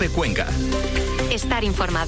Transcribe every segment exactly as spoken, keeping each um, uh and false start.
COPE Cuenca. Estar informado.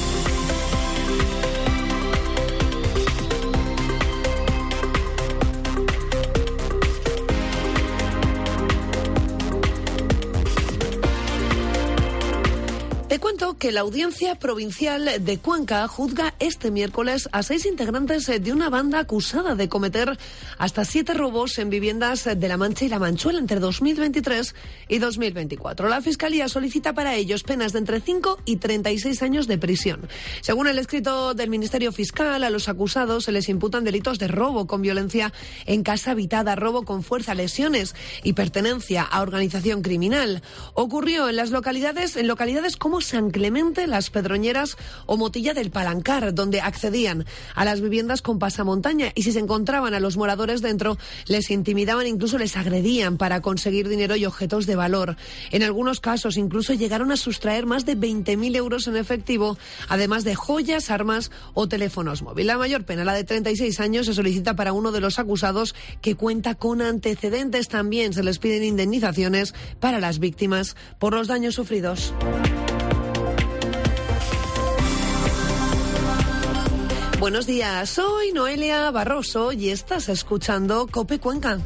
Te cuento que la Audiencia Provincial de Cuenca juzga este miércoles a seis integrantes de una banda acusada de cometer hasta siete robos en viviendas de La Mancha y La Manchuela entre dos mil veintitrés y dos mil veinticuatro. La Fiscalía solicita para ellos penas de entre cinco y treinta y seis años de prisión. Según el escrito del Ministerio Fiscal, a los acusados se les imputan delitos de robo con violencia en casa habitada, robo con fuerza, lesiones y pertenencia a organización criminal. Ocurrió en las localidades, en localidades como San Clemente, Las Pedroñeras o Motilla del Palancar, donde accedían a las viviendas con pasamontaña y si se encontraban a los moradores dentro, les intimidaban, incluso les agredían para conseguir dinero y objetos de valor. En algunos casos incluso llegaron a sustraer más de veinte mil euros en efectivo, además de joyas, armas o teléfonos móviles. La mayor pena, la de treinta y seis años, se solicita para uno de los acusados que cuenta con antecedentes. También se les piden indemnizaciones para las víctimas por los daños sufridos. Buenos días, soy Noelia Barroso y estás escuchando COPE Cuenca.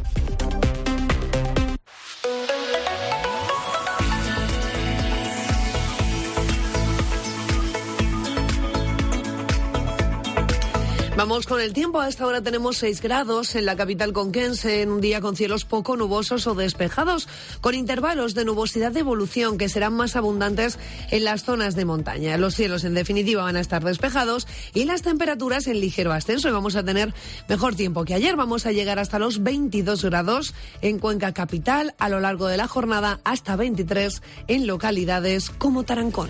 Vamos con el tiempo. A esta hora tenemos seis grados en la capital conquense, en un día con cielos poco nubosos o despejados, con intervalos de nubosidad de evolución que serán más abundantes en las zonas de montaña. Los cielos, en definitiva, van a estar despejados y las temperaturas en ligero ascenso y vamos a tener mejor tiempo que ayer. Vamos a llegar hasta los veintidós grados en Cuenca capital a lo largo de la jornada, hasta veintitrés en localidades como Tarancón.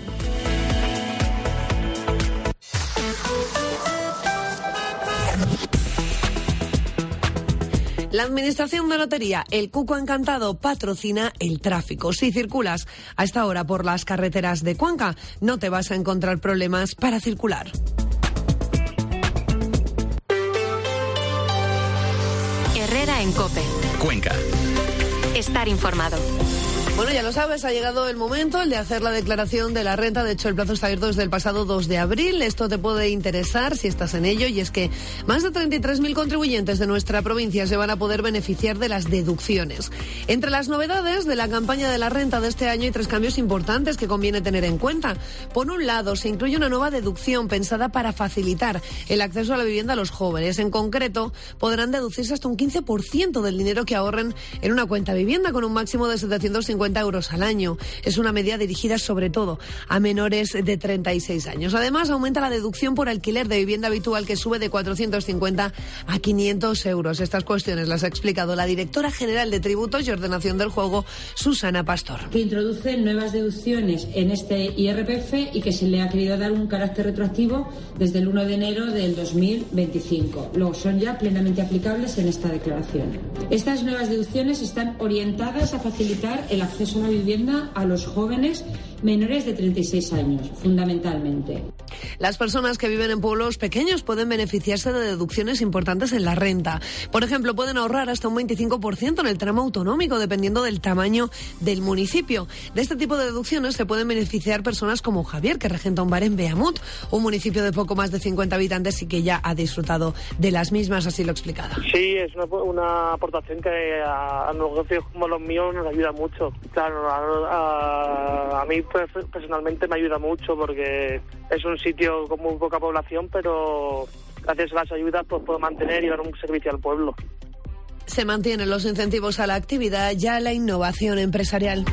La Administración de Lotería, el Cuco Encantado, patrocina el tráfico. Si circulas a esta hora por las carreteras de Cuenca, no te vas a encontrar problemas para circular. Herrera en COPE. Cuenca. Estar informado. Bueno, ya lo sabes, ha llegado el momento, el de hacer la declaración de la renta. De hecho, el plazo está abierto desde el pasado dos de abril. Esto te puede interesar si estás en ello, y es que más de treinta y tres mil contribuyentes de nuestra provincia se van a poder beneficiar de las deducciones. Entre las novedades de la campaña de la renta de este año hay tres cambios importantes que conviene tener en cuenta. Por un lado, se incluye una nueva deducción pensada para facilitar el acceso a la vivienda a los jóvenes. En concreto, podrán deducirse hasta un quince por ciento del dinero que ahorren en una cuenta vivienda, con un máximo de setecientos cincuenta euros al año. Es una medida dirigida sobre todo a menores de treinta y seis años. Además, aumenta la deducción por alquiler de vivienda habitual, que sube de cuatrocientos cincuenta a quinientos euros. Estas cuestiones las ha explicado la directora general de Tributos y Ordenación del Juego, Susana Pastor. Que introduce nuevas deducciones en este I R P F y que se le ha querido dar un carácter retroactivo desde el uno de enero del dos mil veinticinco. Luego son ya plenamente aplicables en esta declaración. Estas nuevas deducciones están orientadas a facilitar el acceso a la vivienda a los jóvenes menores de treinta y seis años, fundamentalmente. Las personas que viven en pueblos pequeños pueden beneficiarse de deducciones importantes en la renta. Por ejemplo, pueden ahorrar hasta un veinticinco por ciento en el tramo autonómico, dependiendo del tamaño del municipio. De este tipo de deducciones se pueden beneficiar personas como Javier, que regenta un bar en Beamut, un municipio de poco más de cincuenta habitantes y que ya ha disfrutado de las mismas, así lo ha explicado. Sí, es una, una aportación que a, a negocios como los míos nos ayuda mucho. Claro, a, a, a mí personalmente me ayuda mucho porque es un sitio con muy poca población, pero gracias a las ayudas pues puedo mantener y dar un servicio al pueblo. Se mantienen los incentivos a la actividad y a la innovación empresarial.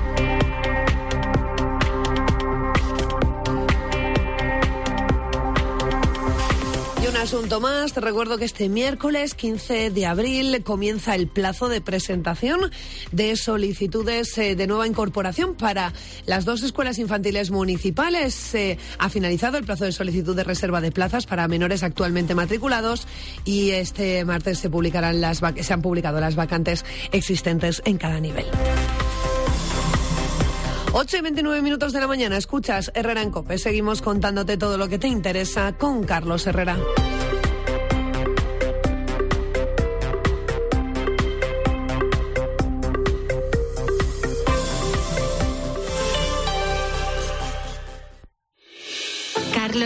Un asunto más, te recuerdo que este miércoles quince de abril comienza el plazo de presentación de solicitudes eh, de nueva incorporación para las dos escuelas infantiles municipales. Eh, ha finalizado el plazo de solicitud de reserva de plazas para menores actualmente matriculados y este martes se publicarán las vac- se han publicado las vacantes existentes en cada nivel. ocho y veintinueve minutos de la mañana, escuchas Herrera en COPE. Seguimos contándote todo lo que te interesa con Carlos Herrera.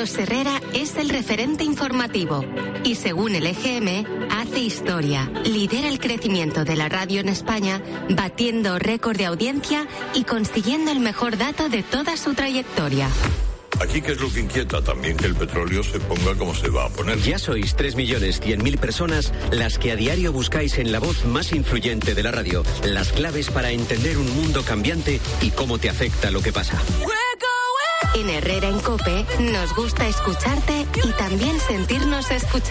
Carlos Herrera es el referente informativo y, según el E G M, hace historia. Lidera el crecimiento de la radio en España, batiendo récord de audiencia y consiguiendo el mejor dato de toda su trayectoria. Aquí, ¿qué es lo que inquieta? También que el petróleo se ponga como se va a poner. Ya sois tres millones cien mil personas las que a diario buscáis en la voz más influyente de la radio las claves para entender un mundo cambiante y cómo te afecta lo que pasa. En Herrera en COPE nos gusta escucharte y también sentirnos escuchados.